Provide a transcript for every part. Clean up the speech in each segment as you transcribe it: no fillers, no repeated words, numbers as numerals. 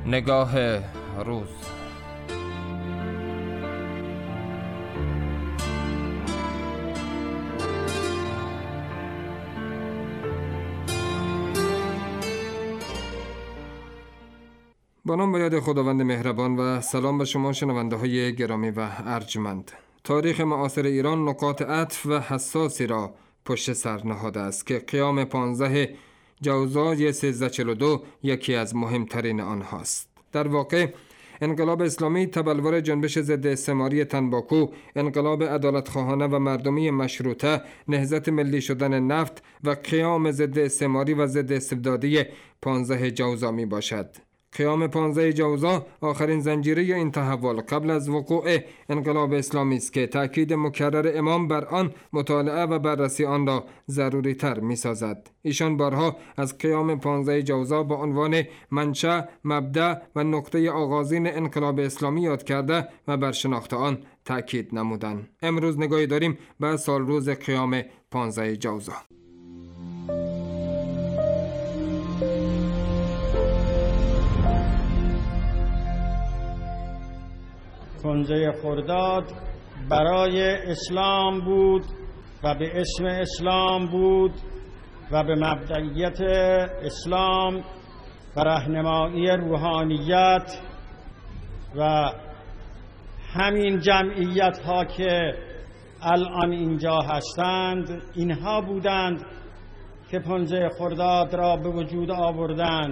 نگاه روز. با نام و یاد خداوند مهربان و سلام به شما شنونده های گرامی و ارجمند. تاریخ معاصر ایران نکات عطف و حساسی را پشت سر نهاده است که قیام 15 جوزای 1342 یکی از مهمترین آنهاست. در واقع انقلاب اسلامی، تبلور جنبش ضد استعماری تنباکو، انقلاب عدالتخواهانه و مردمی مشروطه، نهضت ملی شدن نفت و قیام ضد استعماری و ضد استبدادی 15 جوزا می باشد. قیام 15 جوزا آخرین زنجیره این تحول قبل از وقوع انقلاب اسلامی است که تأکید مکرر امام بر آن مطالعه و بررسی آن را ضروری تر می سازد. ایشان بارها از قیام 15 جوزا با عنوان منشأ، مبدأ و نقطه آغازین انقلاب اسلامی یاد کرده و بر شناخت آن تأکید نمودند. امروز نگاهی داریم به سال روز قیام 15 جوزا. 15 خرداد برای اسلام بود و به اسم اسلام بود و به مبدئیت اسلام و راهنمایی روحانیت و همین جمعیت ها که الان اینجا هستند، اینها بودند که 15 خرداد را به وجود آوردند.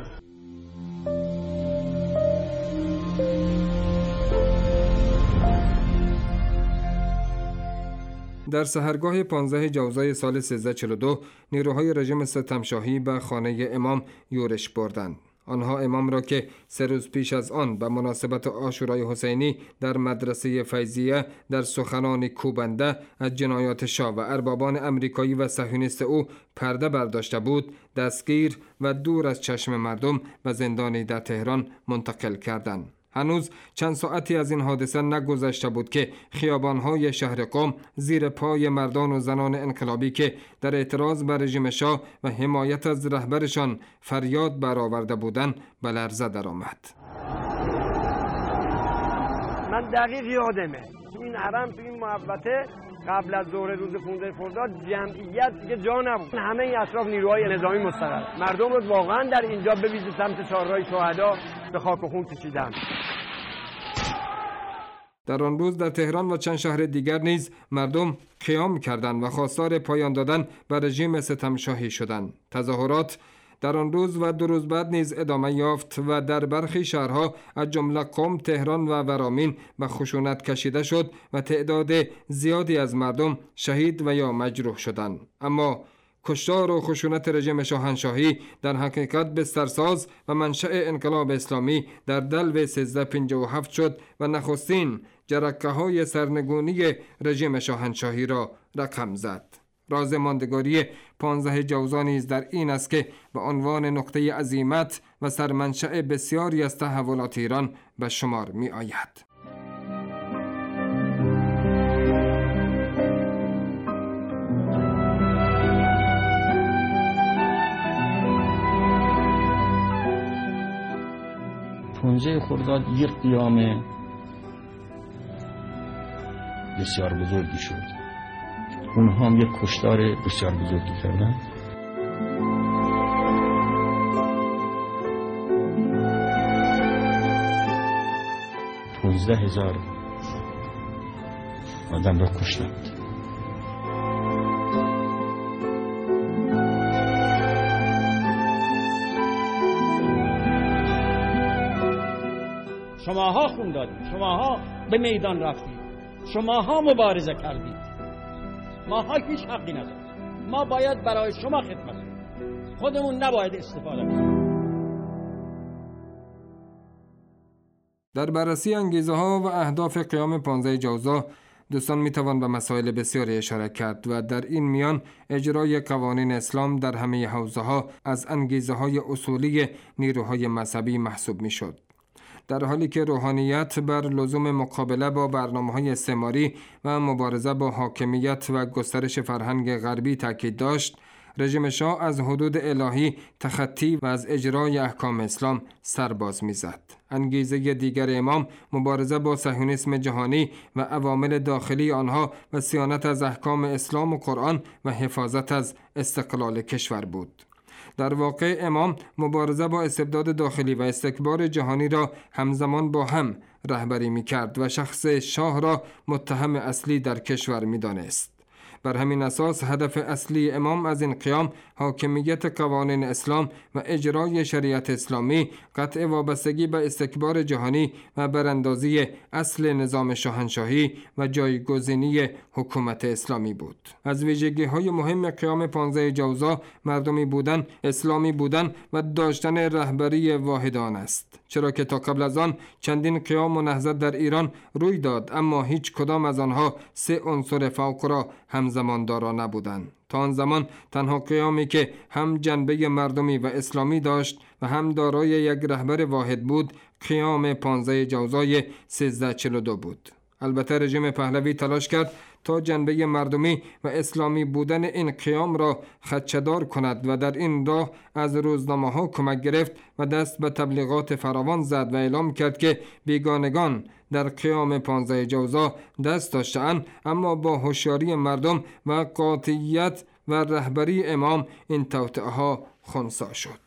در سحرگاه 15 جوزای سال 1342 نیروهای رژیم ستمشاهی به خانه امام یورش بردند. آنها امام را که 3 روز پیش از آن به مناسبت عاشورای حسینی در مدرسه فیضیه در سخنانی کوبنده از جنایات شاه و اربابان امریکایی و صهیونیست او پرده برداشته بود، دستگیر و دور از چشم مردم به زندانی در تهران منتقل کردند. هنوز چند ساعتی از این حادثه نگذشته بود که خیابان‌های شهر قم زیر پای مردان و زنان انقلابی که در اعتراض بر رژیم شاه و حمایت از رهبرشان فریاد برآورده بودند به لرزه درآمد. من دقیق یادمه تو این حرم، تو این محوطه قبل از ظهر روز 15 خرداد جمعیت دیگه جا نبود. همه این اطراف نیروهای نظامی مستقر، مردم رو واقعا در اینجا به ویژه سمت چهارراه شهدا به خاک و خون کشیدن. در آن روز در تهران و چند شهر دیگر نیز مردم قیام کردند و خواستار پایان دادن بر رژیم ستمشاهی شدند. تظاهرات در آن روز و 2 روز بعد نیز ادامه یافت و در برخی شهرها از جمله قم، تهران و ورامین به خشونت کشیده شد و تعداد زیادی از مردم شهید و یا مجروح شدند. اما کشتار و خشونت رژیم شاهنشاهی در حقیقت بسترساز و منشأ انقلاب اسلامی در دلو 1357 شد و نخستین جرقه‌های سرنگونی رژیم شاهنشاهی را رقم زد. راز ماندگاری 15 جوزا نیز در این است که به عنوان نقطه عزیمت و سرمنشأ بسیاری از تحولات ایران به شمار می آید. خرداد یک قیام بسیار بزرگی شد. اونها هم یک کشتار بسیار بزرگی کردن. $15,000 آدم را کشتند. شماها خون دادید، شماها به میدان رفتید، شماها مبارزه کردید. ماها هیچ حقی نداریم. ما باید برای شما خدمت کنیم، خودمون نباید استفاده کنیم. در بررسی انگیزه‌ها و اهداف قیام 15 جوزا دوستان میتوان به مسائل بسیاری اشاره کرد و در این میان اجرای قوانین اسلام در همه حوزه‌ها از انگیزه‌های اصولی نیروهای مذهبی محسوب میشد. در حالی که روحانیت بر لزوم مقابله با برنامه‌های استعماری و مبارزه با حاکمیت و گسترش فرهنگ غربی تاکید داشت، رژیم شاه از حدود الهی تخطی و از اجرای احکام اسلام سرباز می‌زد. انگیزه دیگر امام مبارزه با صهیونیسم جهانی و عوامل داخلی آنها و صیانت از احکام اسلام و قرآن و حفاظت از استقلال کشور بود. در واقع امام مبارزه با استبداد داخلی و استکبار جهانی را همزمان با هم رهبری می‌کرد و شخص شاه را متهم اصلی در کشور می‌دانست. بر همین اساس هدف اصلی امام از این قیام حاکمیت قوانین اسلام و اجرای شریعت اسلامی، قطع وابستگی به استکبار جهانی و براندازی اصل نظام شاهنشاهی و جایگزینی حکومت اسلامی بود. از ویژگی‌های مهم قیام 15 جوزا مردمی بودن، اسلامی بودن و داشتن رهبری واحدان است. چرا که تا قبل از آن چندین قیام و نهضت در ایران روی داد، اما هیچ کدام از آنها 3 عنصر فوق را همزمان دارا نبودند. تا آن زمان تنها قیامی که هم جنبه مردمی و اسلامی داشت و هم دارای یک رهبر واحد بود، قیام 15 جوزای 1342 بود. البته رژیم پهلوی تلاش کرد تا جنبه مردمی و اسلامی بودن این قیام را خدشه‌دار کند و در این راه از روزنامه‌ها کمک گرفت و دست به تبلیغات فراوان زد و اعلام کرد که بیگانگان در قیام 15 جوزا دست داشتند، اما با هوشیاری مردم و قاطعیت و رهبری امام این توطئه‌ها خنثی شد.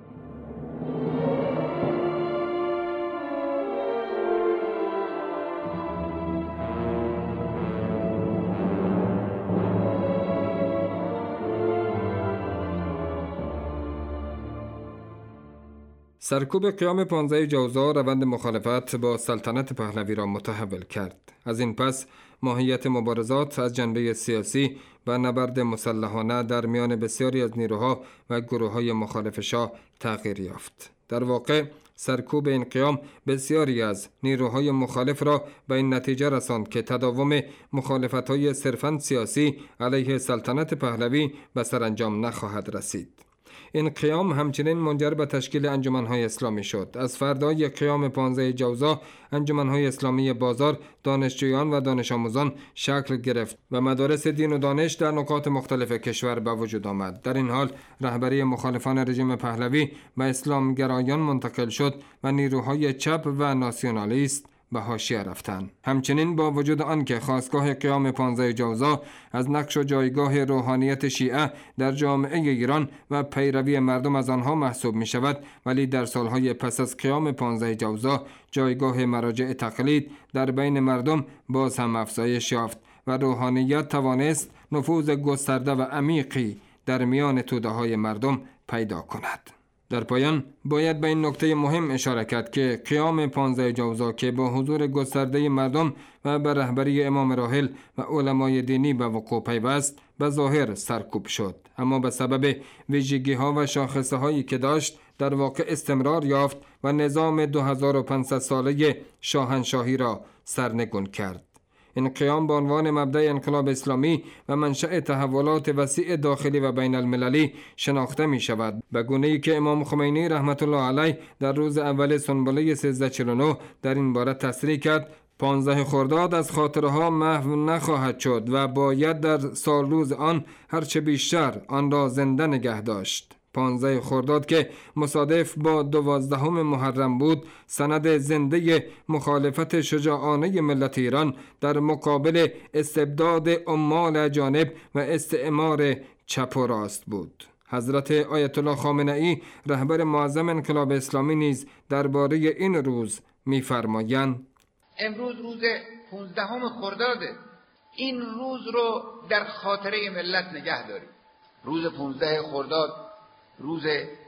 سرکوب قیام 15 جوزا روند مخالفت با سلطنت پهلوی را متحول کرد. از این پس ماهیت مبارزات از جنبه سیاسی و نبرد مسلحانه در میان بسیاری از نیروها و گروه‌های مخالف شاه تغییر یافت. در واقع سرکوب این قیام بسیاری از نیروهای مخالف را به این نتیجه رساند که تداوم مخالفت‌های صرفاً سیاسی علیه سلطنت پهلوی به سرانجام نخواهد رسید. این قیام همچنین منجر به تشکیل انجمن‌های اسلامی شد. از فردای قیام 15 جوزا انجمن‌های اسلامی بازار، دانشجویان و دانش آموزان شکل گرفت و مدارس دین و دانش در نقاط مختلف کشور به وجود آمد. در این حال رهبری مخالفان رژیم پهلوی به اسلام گرایان منتقل شد و نیروهای چپ و ناسیونالیست به حاشیه رفتند. همچنین با وجود آنکه خاستگاه قیام 15 جوزا از نقش و جایگاه روحانیت شیعه در جامعه ایران و پیروی مردم از آنها محسوب می شود، ولی در سالهای پس از قیام 15 جوزا جایگاه مراجع تقلید در بین مردم باز هم افزایش یافت و روحانیت توانست نفوذ گسترده و عمیقی در میان توده‌های مردم پیدا کند. در پایان باید به این نکته مهم اشاره کرد که قیام 15 جوزا که با حضور گسترده مردم و به رهبری امام راحل و علمای دینی به وقوع پیوست به ظاهر سرکوب شد، اما به سبب ویژگی‌ها و شاخصه‌هایی که داشت در واقع استمرار یافت و نظام 2500 ساله شاهنشاهی را سرنگون کرد. این قیام به عنوان مبدأ انقلاب اسلامی و منشأ تحولات وسیع داخلی و بین المللی شناخته می شود، به گونه‌ای که امام خمینی رحمت الله علیه در روز اول سنبله 1349 در این باره تصریح کرد: 15 خرداد از خاطرها محو نخواهد شد و باید در سال روز آن هرچه بیشتر آن را زنده نگه داشت. 15 خرداد که مصادف با 12 محرم بود، سند زنده مخالفت شجاعانه ملت ایران در مقابل استبداد عمال اجانب و استعمار چپ و راست بود. حضرت آیت الله خامنه‌ای رهبر معظم انقلاب اسلامی نیز درباره این روز می‌فرمایند: امروز روز 15 خرداده. این روز رو در خاطره ملت نگه داریم. روز 15 خرداد روز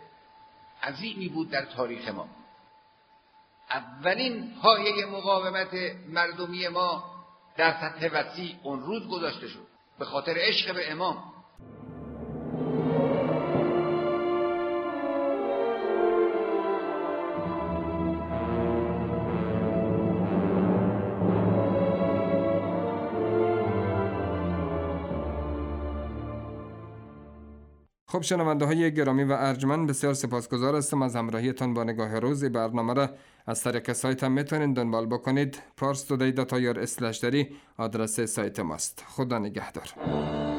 عظیمی بود در تاریخ ما. اولین پایه مقاومت مردمی ما در سطح وسیع اون روز گذاشته شد به خاطر عشق به امام. خب شنونده های گرامی و ارجمند، بسیار سپاسگزار هستم از همراهیتان با نگاه روز. برنامه را از طریق سایت هم میتونید دنبال بکنید. parstoday.ir/dari آدرس سایت ماست. خدا نگهدار.